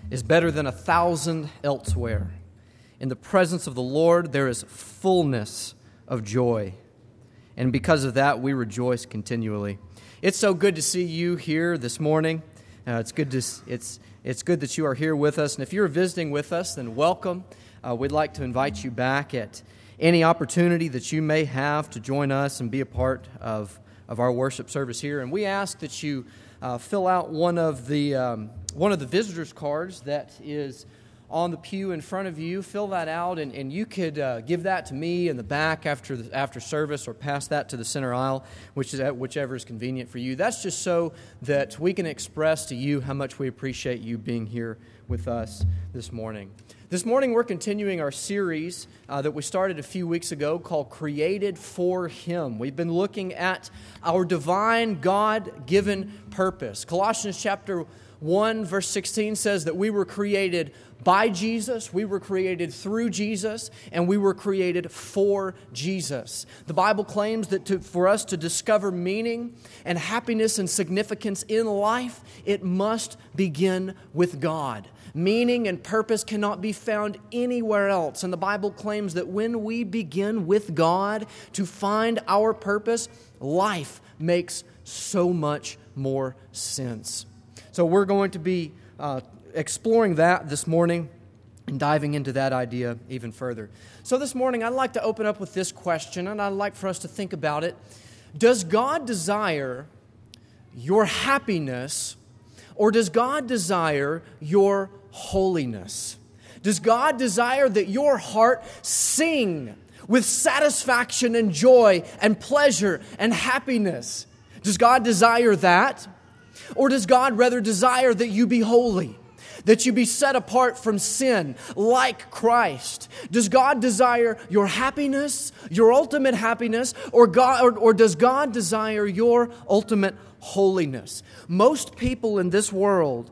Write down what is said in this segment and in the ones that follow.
is better than 1,000 elsewhere. In the presence of the Lord, there is fullness of joy. And because of that, we rejoice continually. It's so good to see you here this morning. It's good that you are here with us. And if you're visiting with us, then welcome. We'd like to invite you back at any opportunity that you may have to join us and be a part of our worship service here. And we ask that you fill out one of the visitors' cards that is on the pew in front of you. Fill that out, and you could give that to me in the back after service, or pass that to the center aisle, whichever is convenient for you. That's just so that we can express to you how much we appreciate you being here with us this morning. This morning we're continuing our series that we started a few weeks ago called Created for Him. We've been looking at our divine God-given purpose. Colossians chapter 1 verse 16 says that we were created by Jesus, we were created through Jesus, and we were created for Jesus. The Bible claims that for us to discover meaning and happiness and significance in life, it must begin with God. Meaning and purpose cannot be found anywhere else. And the Bible claims that when we begin with God to find our purpose, life makes so much more sense. So we're going to be exploring that this morning and diving into that idea even further. So this morning I'd like to open up with this question, and I'd like for us to think about it. Does God desire your happiness, or does God desire your holiness? Does God desire that your heart sing with satisfaction and joy and pleasure and happiness? Does God desire that? Or does God rather desire that you be holy, that you be set apart from sin like Christ? Does God desire your happiness, your ultimate happiness, or does God desire your ultimate holiness? Most people in this world,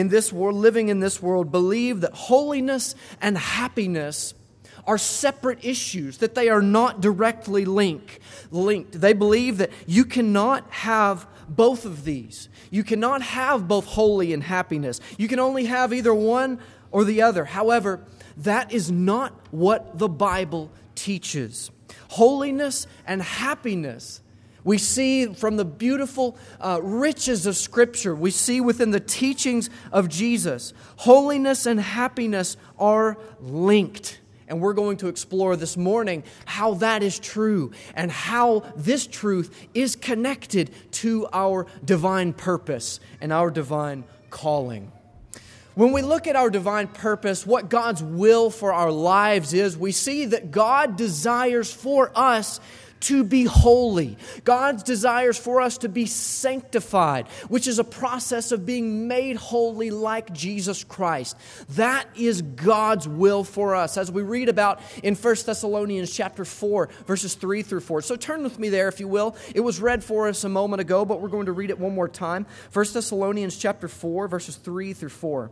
living in this world, believe that holiness and happiness are separate issues, that they are not directly linked. They believe that you cannot have both of these. You cannot have both holy and happiness. You can only have either one or the other. However, that is not what the Bible teaches. Holiness and happiness, we see from the beautiful riches of Scripture, we see within the teachings of Jesus, holiness and happiness are linked. And we're going to explore this morning how that is true and how this truth is connected to our divine purpose and our divine calling. When we look at our divine purpose, what God's will for our lives is, we see that God desires for us to be holy. God desires for us to be sanctified, which is a process of being made holy like Jesus Christ. That is God's will for us, as we read about in 1 Thessalonians chapter 4, verses 3 through 4. So turn with me there, if you will. It was read for us a moment ago, but we're going to read it one more time. 1 Thessalonians chapter 4, verses 3 through 4.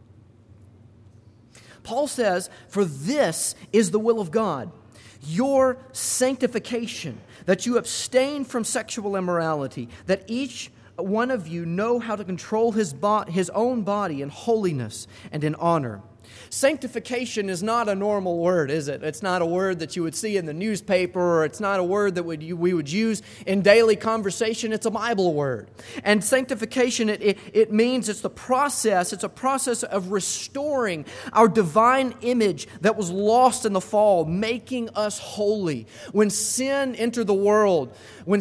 Paul says, "For this is the will of God, your sanctification, that you abstain from sexual immorality, that each one of you know how to control his own body in holiness and in honor." Sanctification is not a normal word, is it? It's not a word that you would see in the newspaper, or it's not a word that we would use in daily conversation. It's a Bible word. And sanctification, it means it's a process of restoring our divine image that was lost in the fall, making us holy. When sin entered the world,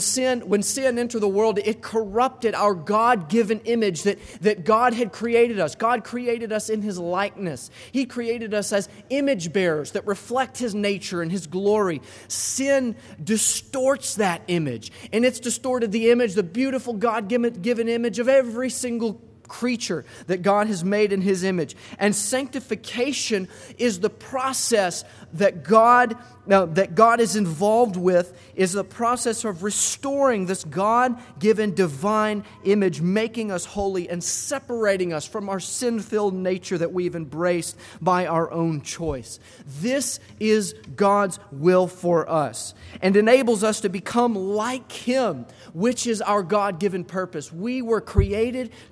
it corrupted our God-given image that God had created us. God created us in His likeness. He created us as image bearers that reflect His nature and His glory. Sin distorts that image, and it's distorted the image, the beautiful God-given image of every single creature that God has made in His image. And sanctification is the process that God is involved with, is the process of restoring this God-given divine image, making us holy and separating us from our sin-filled nature that we've embraced by our own choice. This is God's will for us and enables us to become like Him, which is our God-given purpose. We were created to become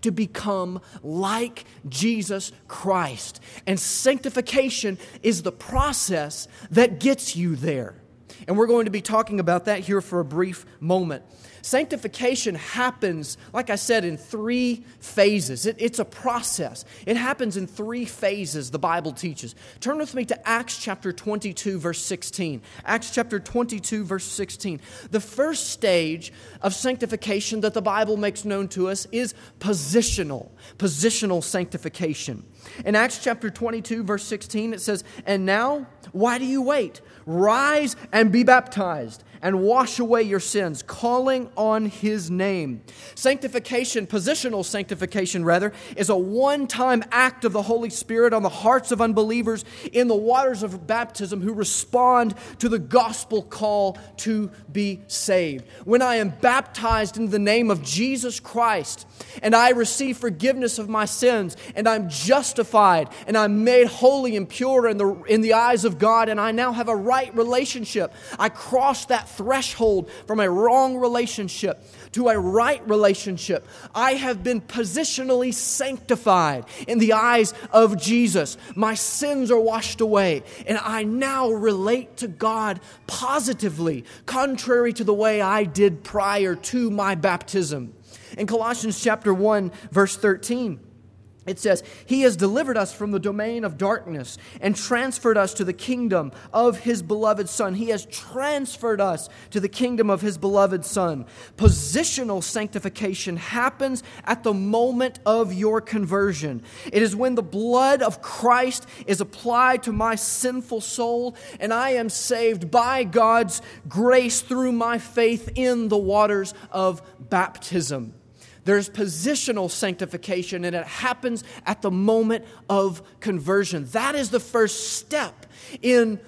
become like Jesus Christ. And sanctification is the process that gets you there. And we're going to be talking about that here for a brief moment. Sanctification happens, like I said, in 3 phases. It's a process. It happens in 3 phases, the Bible teaches. Turn with me to Acts chapter 22, verse 16. Acts chapter 22, verse 16. The first stage of sanctification that the Bible makes known to us is positional sanctification. In Acts chapter 22, verse 16, it says, "And now, why do you wait? Rise and be baptized, and wash away your sins, calling on His name." Sanctification, positional sanctification rather, is a one-time act of the Holy Spirit on the hearts of unbelievers in the waters of baptism who respond to the gospel call to be saved. When I am baptized in the name of Jesus Christ, and I receive forgiveness of my sins, and I'm justified, and I'm made holy and pure in the eyes of God, and I now have a right relationship. I cross that threshold from a wrong relationship to a right relationship. I have been positionally sanctified in the eyes of Jesus. My sins are washed away, and I now relate to God positively, contrary to the way I did prior to my baptism. In Colossians chapter 1, verse 13, it says, "He has delivered us from the domain of darkness and transferred us to the kingdom of His beloved Son." He has transferred us to the kingdom of His beloved Son. Positional sanctification happens at the moment of your conversion. It is when the blood of Christ is applied to my sinful soul and I am saved by God's grace through my faith in the waters of baptism. There's positional sanctification, and it happens at the moment of conversion. That is the first step in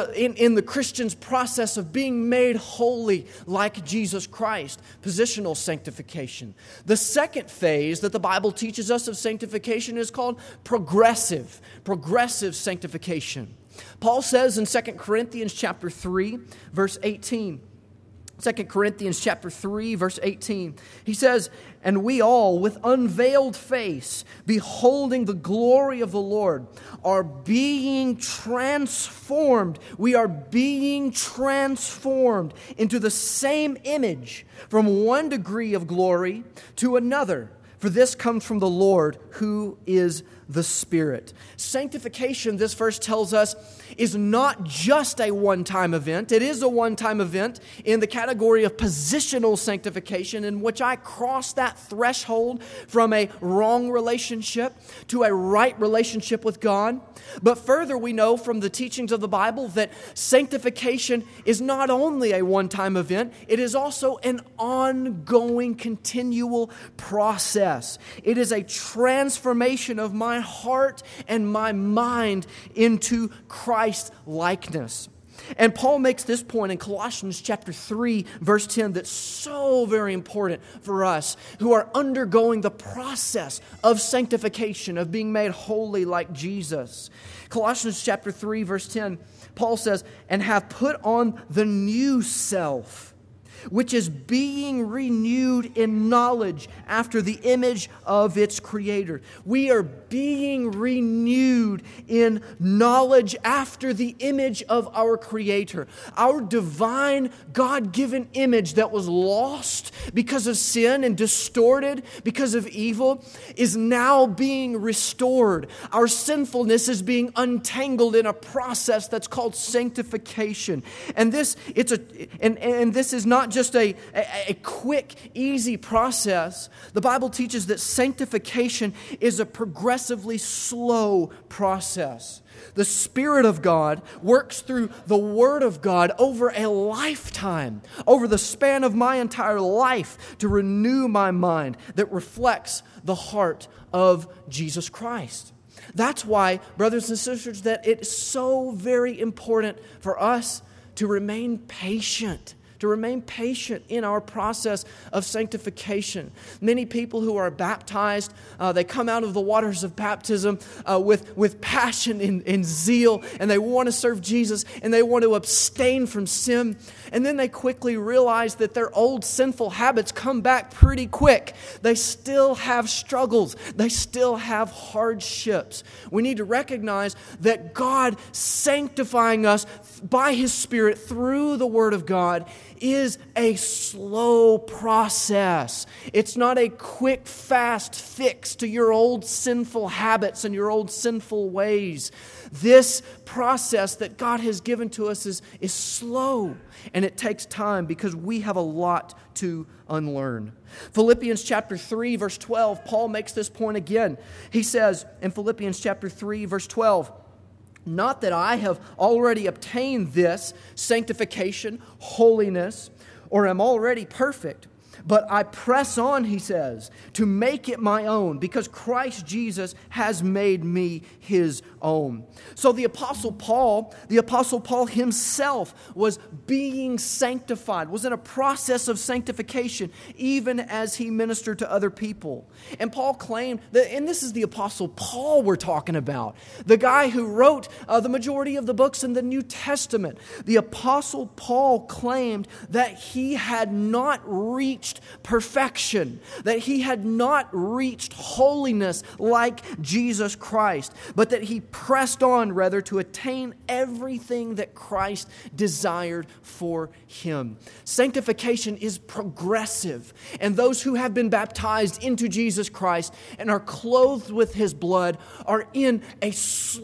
the Christian's process of being made holy like Jesus Christ. Positional sanctification. The second phase that the Bible teaches us of sanctification is called progressive sanctification. Paul says in 2 Corinthians chapter 3, verse 18, 2 Corinthians chapter 3, verse 18. He says, "And we all, with unveiled face, beholding the glory of the Lord, are being transformed." We are being transformed into the same image from one degree of glory to another. For this comes from the Lord, who is the Spirit. Sanctification, this verse tells us, is not just a one-time event. It is a one-time event in the category of positional sanctification, in which I cross that threshold from a wrong relationship to a right relationship with God. But further, we know from the teachings of the Bible that sanctification is not only a one-time event, it is also an ongoing, continual process. It is a transformation of my heart and my mind into Christ likeness. And Paul makes this point in Colossians chapter 3, verse 10, that's so very important for us who are undergoing the process of sanctification, of being made holy like Jesus. Colossians chapter 3, verse 10, Paul says, "And have put on the new self, which is being renewed in knowledge after the image of its Creator." We are being renewed in knowledge after the image of our Creator. Our divine, God-given image that was lost because of sin and distorted because of evil is now being restored. Our sinfulness is being untangled in a process that's called sanctification. And this is not just a quick, easy process. The Bible teaches that sanctification is a progressively slow process. The Spirit of God works through the Word of God over a lifetime, over the span of my entire life, to renew my mind that reflects the heart of Jesus Christ. That's why, brothers and sisters, that it's so very important for us to remain patient to remain patient in our process of sanctification. Many people who are baptized, they come out of the waters of baptism with passion and zeal, and they want to serve Jesus, and they want to abstain from sin. And then they quickly realize that their old sinful habits come back pretty quick. They still have struggles. They still have hardships. We need to recognize that God sanctifying us by His Spirit through the Word of God is a slow process. It's not a quick, fast fix to your old sinful habits and your old sinful ways. This process that God has given to us is slow, and it takes time because we have a lot to unlearn. Philippians chapter 3, verse 12, Paul makes this point again. He says in Philippians chapter 3, verse 12, "Not that I have already obtained this sanctification, holiness, or am already perfect, but I press on," he says, "to make it my own, because Christ Jesus has made me His own." So the Apostle Paul himself was being sanctified, was in a process of sanctification, even as he ministered to other people. And Paul claimed that, and this is the Apostle Paul we're talking about, the guy who wrote the majority of the books in the New Testament. The Apostle Paul claimed that he had not reached perfection, that he had not reached holiness like Jesus Christ, but that he pressed on rather to attain everything that Christ desired for him. Sanctification is progressive, and those who have been baptized into Jesus Christ and are clothed with His blood are in a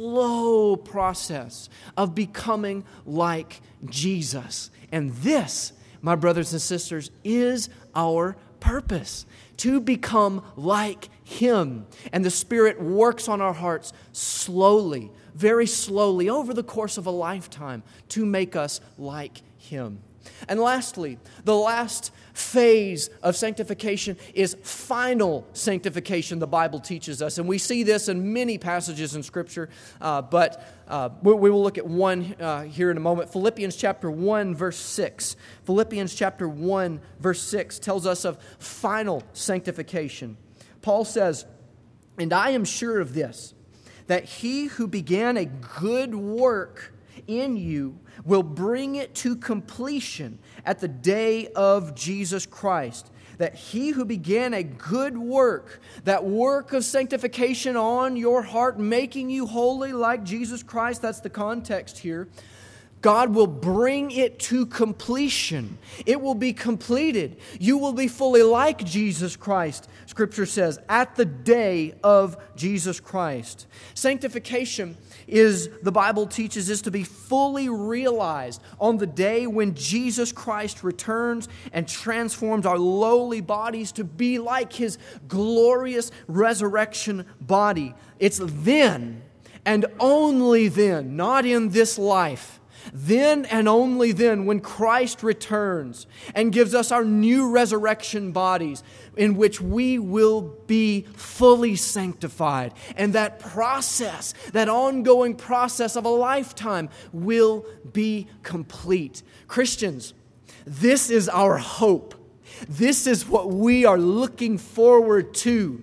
slow process of becoming like Jesus. And this, my brothers and sisters, is our purpose, to become like Him. And the Spirit works on our hearts slowly, very slowly, over the course of a lifetime to make us like Him. And lastly, the last phase of sanctification is final sanctification, the Bible teaches us. And we see this in many passages in Scripture, but we will look at one here in a moment. Philippians chapter 1, verse 6. Philippians chapter 1, verse 6 tells us of final sanctification. Paul says, "And I am sure of this, that He who began a good work in you will bring it to completion at the day of Jesus Christ." That He who began a good work, that work of sanctification on your heart, making you holy like Jesus Christ, that's the context here, God will bring it to completion. It will be completed. You will be fully like Jesus Christ, Scripture says, at the day of Jesus Christ. Sanctification is, the Bible teaches, is to be fully realized on the day when Jesus Christ returns and transforms our lowly bodies to be like His glorious resurrection body. It's then and only then, not in this life, then and only then, when Christ returns and gives us our new resurrection bodies in which we will be fully sanctified. And that process, that ongoing process of a lifetime, will be complete. Christians, this is our hope. This is what we are looking forward to.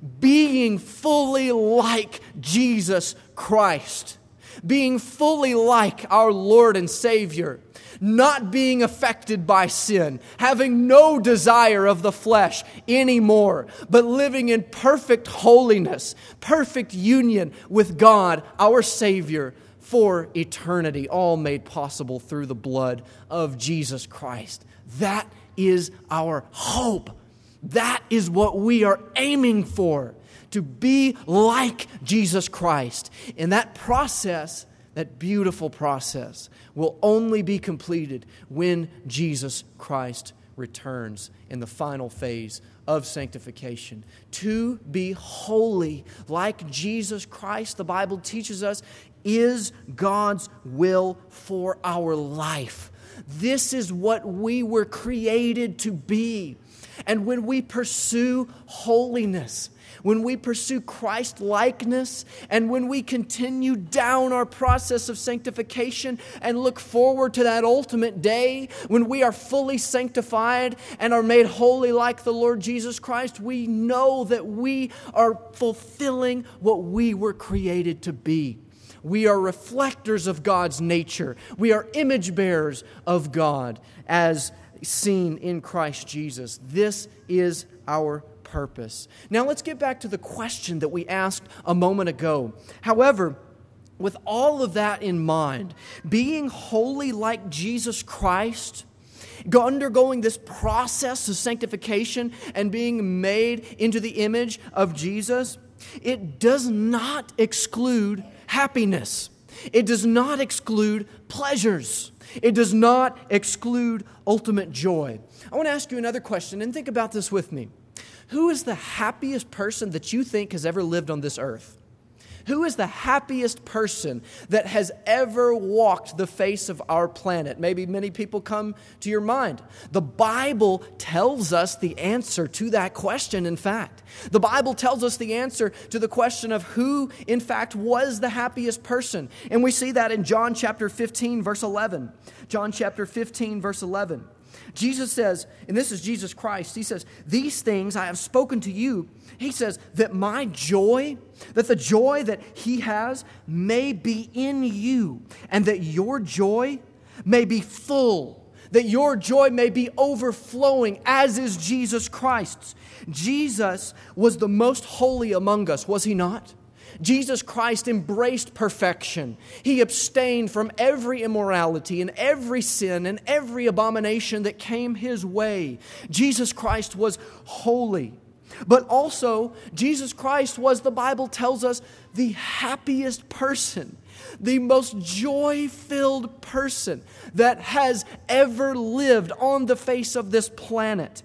Being fully like Jesus Christ. Being fully like our Lord and Savior, not being affected by sin, having no desire of the flesh anymore, but living in perfect holiness, perfect union with God, our Savior, for eternity, all made possible through the blood of Jesus Christ. That is our hope. That is what we are aiming for. To be like Jesus Christ. And that process, that beautiful process, will only be completed when Jesus Christ returns in the final phase of sanctification. To be holy like Jesus Christ, the Bible teaches us, is God's will for our life. This is what we were created to be. And when we pursue holiness, when we pursue Christ-likeness, and when we continue down our process of sanctification and look forward to that ultimate day when we are fully sanctified and are made holy like the Lord Jesus Christ, we know that we are fulfilling what we were created to be. We are reflectors of God's nature. We are image bearers of God as seen in Christ Jesus. This is our purpose. Now let's get back to the question that we asked a moment ago. However, with all of that in mind, being holy like Jesus Christ, undergoing this process of sanctification and being made into the image of Jesus, it does not exclude happiness. It does not exclude pleasures. It does not exclude ultimate joy. I want to ask you another question, and think about this with me. Who is the happiest person that you think has ever lived on this earth? Who is the happiest person that has ever walked the face of our planet? Maybe many people come to your mind. The Bible tells us the answer to that question, in fact. The Bible tells us the answer to the question of who, in fact, was the happiest person. And we see that in John chapter 15, verse 11. John chapter 15, verse 11. Jesus says, and this is Jesus Christ, He says, "These things I have spoken to you," He says, "that my joy, that the joy that He has may be in you, and that your joy may be full, that your joy may be overflowing, as is Jesus Christ's." Jesus was the most holy among us, was He not? Jesus Christ embraced perfection. He abstained from every immorality and every sin and every abomination that came His way. Jesus Christ was holy. But also, Jesus Christ was, the Bible tells us, the happiest person, the most joy-filled person that has ever lived on the face of this planet.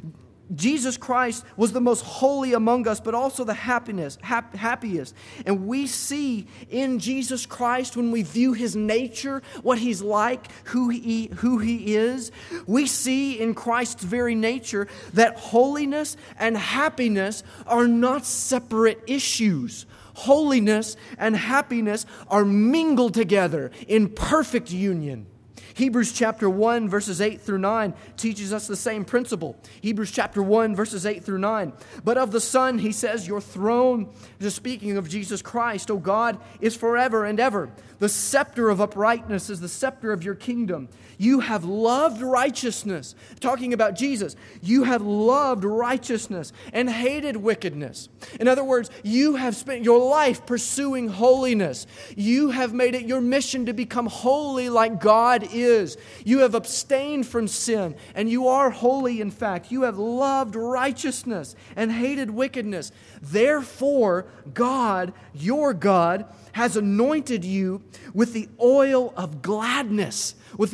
Jesus Christ was the most holy among us, but also the happiest. And we see in Jesus Christ, when we view His nature, what He's like, who He is, we see in Christ's very nature that holiness and happiness are not separate issues. Holiness and happiness are mingled together in perfect union. Hebrews chapter 1, verses 8 through 9 teaches us the same principle. Hebrews chapter 1, verses 8 through 9. "But of the Son," he says, "your throne," just speaking of Jesus Christ, "O God, is forever and ever. The scepter of uprightness is the scepter of your kingdom. You have loved righteousness," talking about Jesus. "You have loved righteousness and hated wickedness." In other words, you have spent your life pursuing holiness. You have made it your mission to become holy like God is. You have abstained from sin, and you are holy in fact. You have loved righteousness and hated wickedness. Therefore, God, your God, has anointed you with the oil of gladness,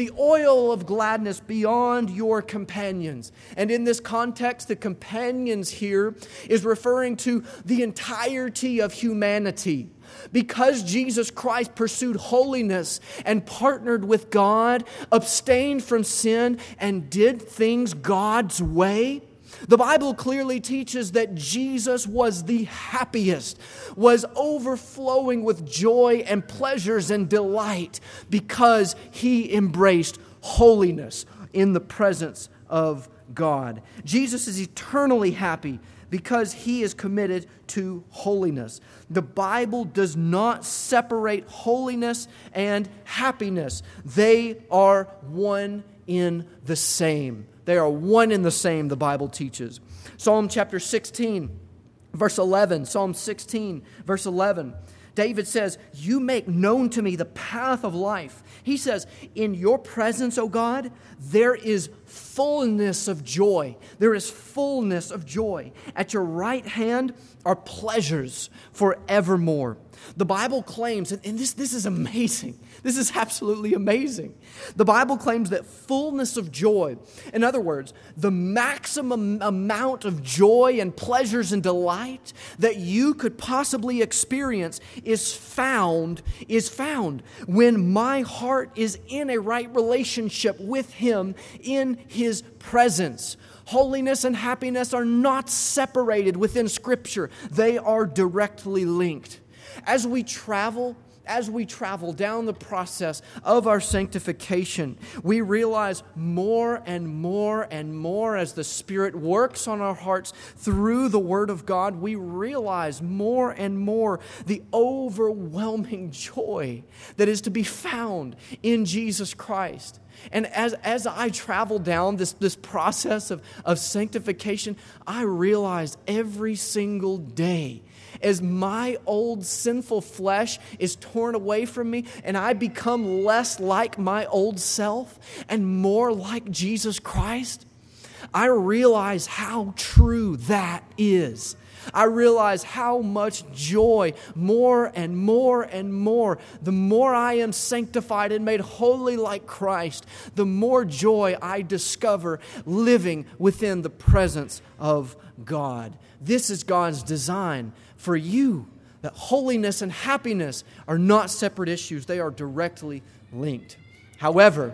beyond your companions. And in this context, the companions here is referring to the entirety of humanity. Because Jesus Christ pursued holiness and partnered with God, abstained from sin, and did things God's way, the Bible clearly teaches that Jesus was the happiest, was overflowing with joy and pleasures and delight because He embraced holiness in the presence of God. Jesus is eternally happy because He is committed to holiness. The Bible does not separate holiness and happiness. They are one in the same. They are one in the same, the Bible teaches. Psalm chapter 16, verse 11. Psalm 16, verse 11. David says, "You make known to me the path of life." He says, "In your presence, O God, there is fullness of joy." There is fullness of joy. At your right hand are pleasures forevermore. The Bible claims, and this is amazing. This is absolutely amazing. The Bible claims that fullness of joy, in other words, the maximum amount of joy and pleasures and delight that you could possibly experience is found when my heart is in a right relationship with Him in His presence. Holiness and happiness are not separated within Scripture. They are directly linked. As we travel down the process of our sanctification, we realize more and more and more as the Spirit works on our hearts through the Word of God, we realize more and more the overwhelming joy that is to be found in Jesus Christ. And as I travel down this process of sanctification, I realize every single day, as my old sinful flesh is torn away from me and I become less like my old self and more like Jesus Christ, I realize how true that is. I realize how much joy, more and more and more, the more I am sanctified and made holy like Christ, the more joy I discover living within the presence of God. This is God's design for you, that holiness and happiness are not separate issues. They are directly linked. However,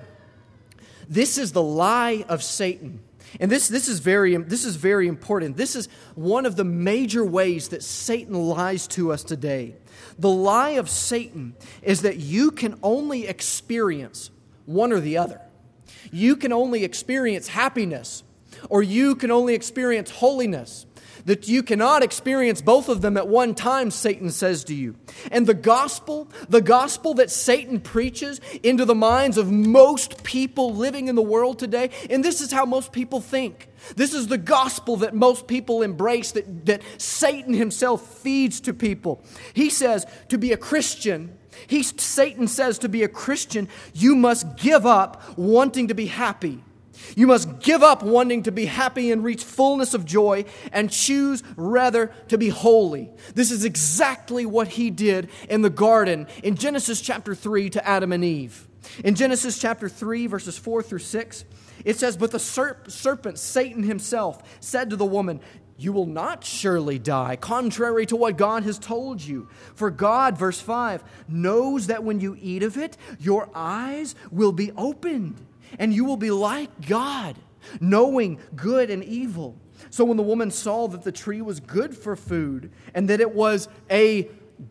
this is the lie of Satan. And this is very important. This is one of the major ways that Satan lies to us today. The lie of Satan is that you can only experience one or the other. You can only experience happiness, or you can only experience holiness. That you cannot experience both of them at one time, Satan says to you. And the gospel that Satan preaches into the minds of most people living in the world today, and this is how most people think. This is the gospel that most people embrace, that Satan himself feeds to people. He says to be a Christian, Satan says to be a Christian, you must give up wanting to be happy. You must give up wanting to be happy and reach fullness of joy and choose rather to be holy. This is exactly what he did in the garden in Genesis chapter 3 to Adam and Eve. In Genesis chapter 3, verses 4 through 6, it says, "But the serpent, Satan himself, said to the woman, 'You will not surely die, contrary to what God has told you. For God,'" verse 5, "'knows that when you eat of it, your eyes will be opened, and you will be like God, knowing good and evil.' So when the woman saw that the tree was good for food, and that it was a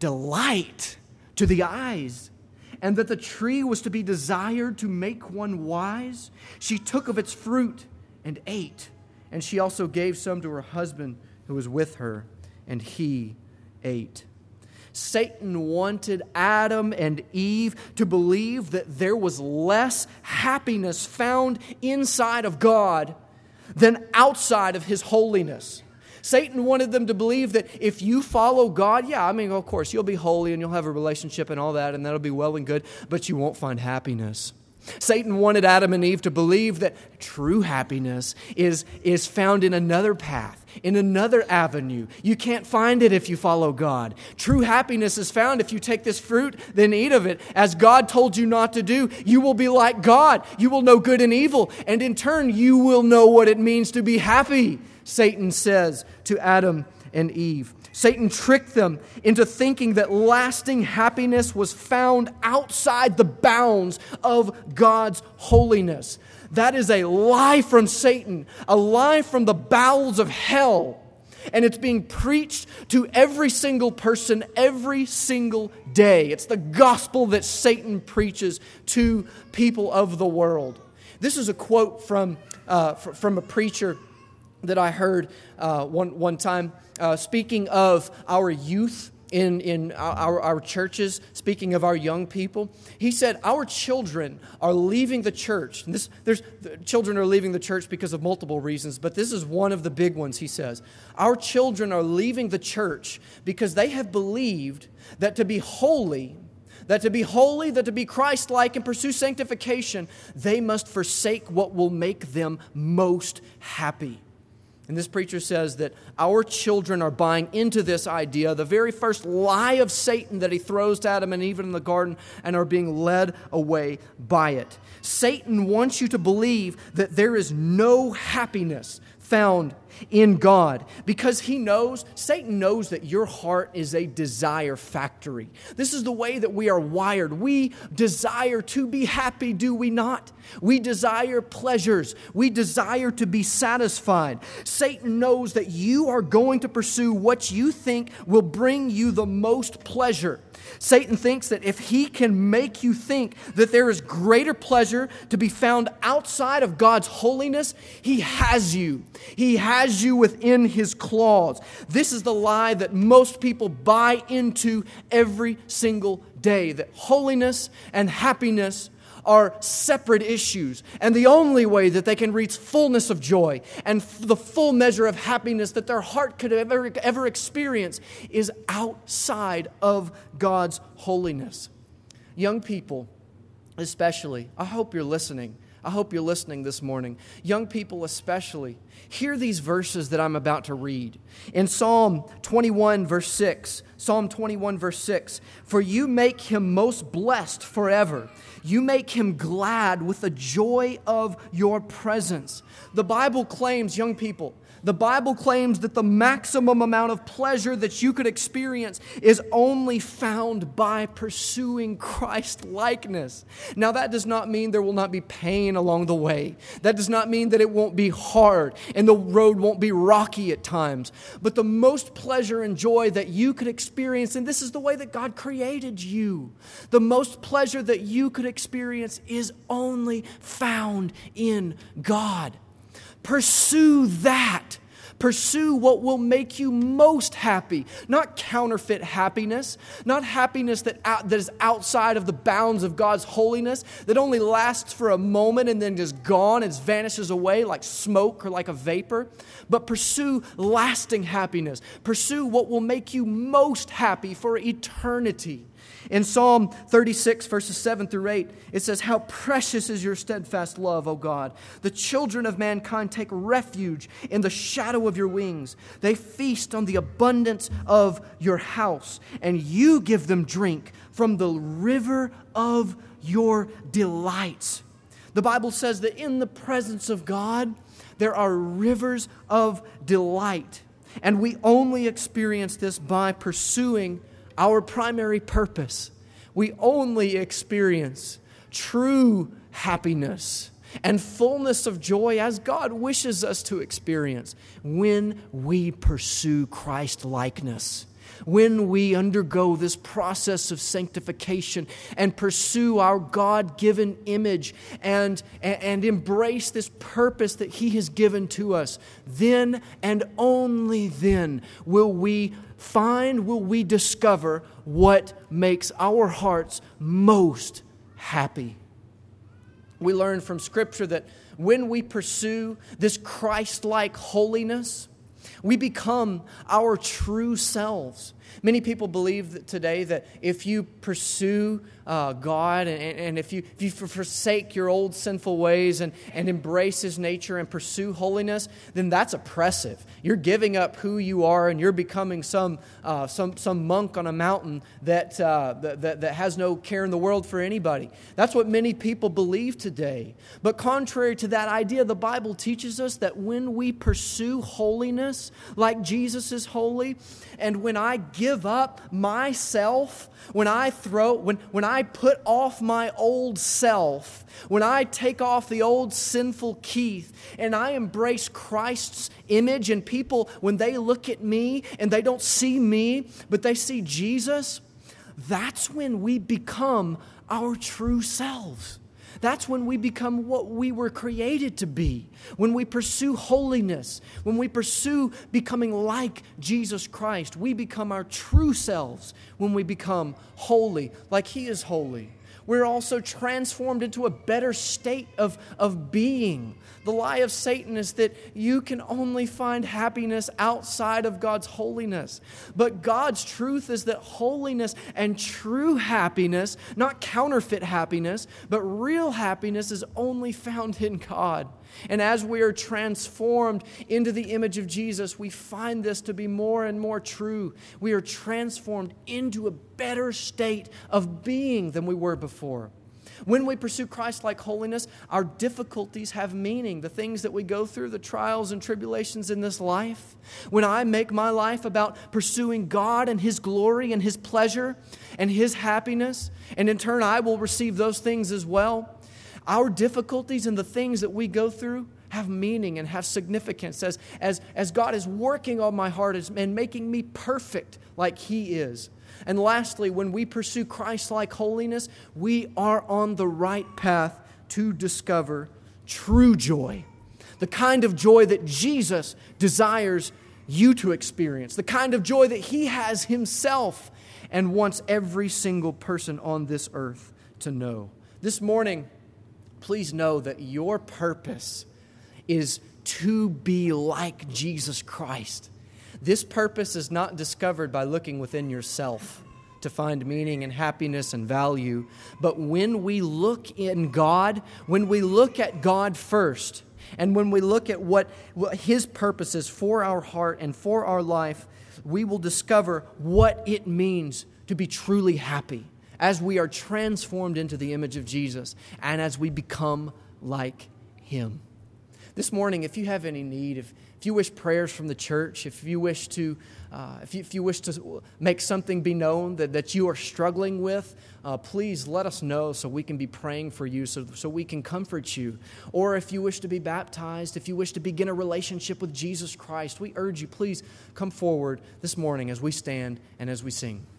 delight to the eyes, and that the tree was to be desired to make one wise, she took of its fruit and ate. And she also gave some to her husband who was with her, and he ate." Satan wanted Adam and Eve to believe that there was less happiness found inside of God than outside of His holiness. Satan wanted them to believe that if you follow God, of course, you'll be holy and you'll have a relationship and all that, and that'll be well and good, but you won't find happiness. Satan wanted Adam and Eve to believe that true happiness is found in another path, in another avenue. You can't find it if you follow God. True happiness is found if you take this fruit, then eat of it. As God told you not to do, you will be like God. You will know good and evil, and in turn, you will know what it means to be happy, Satan says to Adam and Eve. Satan tricked them into thinking that lasting happiness was found outside the bounds of God's holiness. That is a lie from Satan, a lie from the bowels of hell. And it's being preached to every single person every single day. It's the gospel that Satan preaches to people of the world. This is a quote from a preacher that I heard one time, speaking of our youth in our churches, speaking of our young people. He said, our children are leaving the church. And children are leaving the church because of multiple reasons, but this is one of the big ones, he says. Our children are leaving the church because they have believed that to be holy, that to be Christ-like and pursue sanctification, they must forsake what will make them most happy. And this preacher says that our children are buying into this idea, the very first lie of Satan that he throws to Adam and Eve in the garden, and are being led away by it. Satan wants you to believe that there is no happiness found in God, because Satan knows that your heart is a desire factory. This is the way that we are wired. We desire to be happy, do we not? We desire pleasures. We desire to be satisfied. Satan knows that you are going to pursue what you think will bring you the most pleasure. Satan thinks that if he can make you think that there is greater pleasure to be found outside of God's holiness, he has you. He has you within his claws. This is the lie that most people buy into every single day, that holiness and happiness are separate issues, and the only way that they can reach fullness of joy and the full measure of happiness that their heart could ever experience is outside of God's holiness. Young people, especially, I hope you're listening. I hope you're listening this morning. Young people especially, hear these verses that I'm about to read. In Psalm 21, verse 6, "For you make him most blessed forever. You make him glad with the joy of your presence." The Bible claims, young people, the Bible claims that the maximum amount of pleasure that you could experience is only found by pursuing Christ-likeness. Now, that does not mean there will not be pain along the way. That does not mean that it won't be hard and the road won't be rocky at times. But the most pleasure and joy that you could experience, and this is the way that God created you, the most pleasure that you could experience is only found in God. Pursue that. Pursue what will make you most happy, not counterfeit happiness, not happiness that is outside of the bounds of God's holiness, that only lasts for a moment and then just gone and vanishes away like smoke or like a vapor. But pursue lasting happiness. Pursue what will make you most happy for eternity. In Psalm 36, verses 7 through 8, it says, "How precious is your steadfast love, O God! The children of mankind take refuge in the shadow of your wings. They feast on the abundance of your house, and you give them drink from the river of your delights." The Bible says that in the presence of God, there are rivers of delight. And we only experience this by pursuing our primary purpose. We only experience true happiness and fullness of joy as God wishes us to experience when we pursue Christ-likeness, when we undergo this process of sanctification and pursue our God-given image and embrace this purpose that He has given to us. Then and only then will we discover what makes our hearts most happy. We learn from Scripture that when we pursue this Christ-like holiness, we become our true selves. Many people believe that today that if you pursue God and if you forsake your old sinful ways and embrace His nature and pursue holiness, then that's oppressive. You're giving up who you are and you're becoming some monk on a mountain that has no care in the world for anybody. That's what many people believe today. But contrary to that idea, the Bible teaches us that when we pursue holiness like Jesus is holy, and when I give up myself, when I put off my old self, when I take off the old sinful Keith and I embrace Christ's image, and people, when they look at me and they don't see me, but they see Jesus, that's when we become our true selves. That's when we become what we were created to be. When we pursue holiness, when we pursue becoming like Jesus Christ, we become our true selves when we become holy, like He is holy. We're also transformed into a better state of being. The lie of Satan is that you can only find happiness outside of God's holiness. But God's truth is that holiness and true happiness, not counterfeit happiness, but real happiness is only found in God. And as we are transformed into the image of Jesus, we find this to be more and more true. We are transformed into a better state of being than we were before. When we pursue Christ-like holiness, our difficulties have meaning. The things that we go through, the trials and tribulations in this life. When I make my life about pursuing God and His glory and His pleasure and His happiness, and in turn I will receive those things as well. Our difficulties and the things that we go through have meaning and have significance as God is working on my heart and making me perfect like He is. And lastly, when we pursue Christ-like holiness, we are on the right path to discover true joy. The kind of joy that Jesus desires you to experience. The kind of joy that He has Himself and wants every single person on this earth to know. This morning, please know that your purpose is to be like Jesus Christ. This purpose is not discovered by looking within yourself to find meaning and happiness and value. But when we look in God, when we look at God first, and when we look at what His purpose is for our heart and for our life, we will discover what it means to be truly happy as we are transformed into the image of Jesus and as we become like Him. This morning, if you have any need, if you wish prayers from the church, if you wish to make something be known that you are struggling with, please let us know so we can be praying for you, so we can comfort you. Or if you wish to be baptized, if you wish to begin a relationship with Jesus Christ, we urge you, please come forward this morning as we stand and as we sing.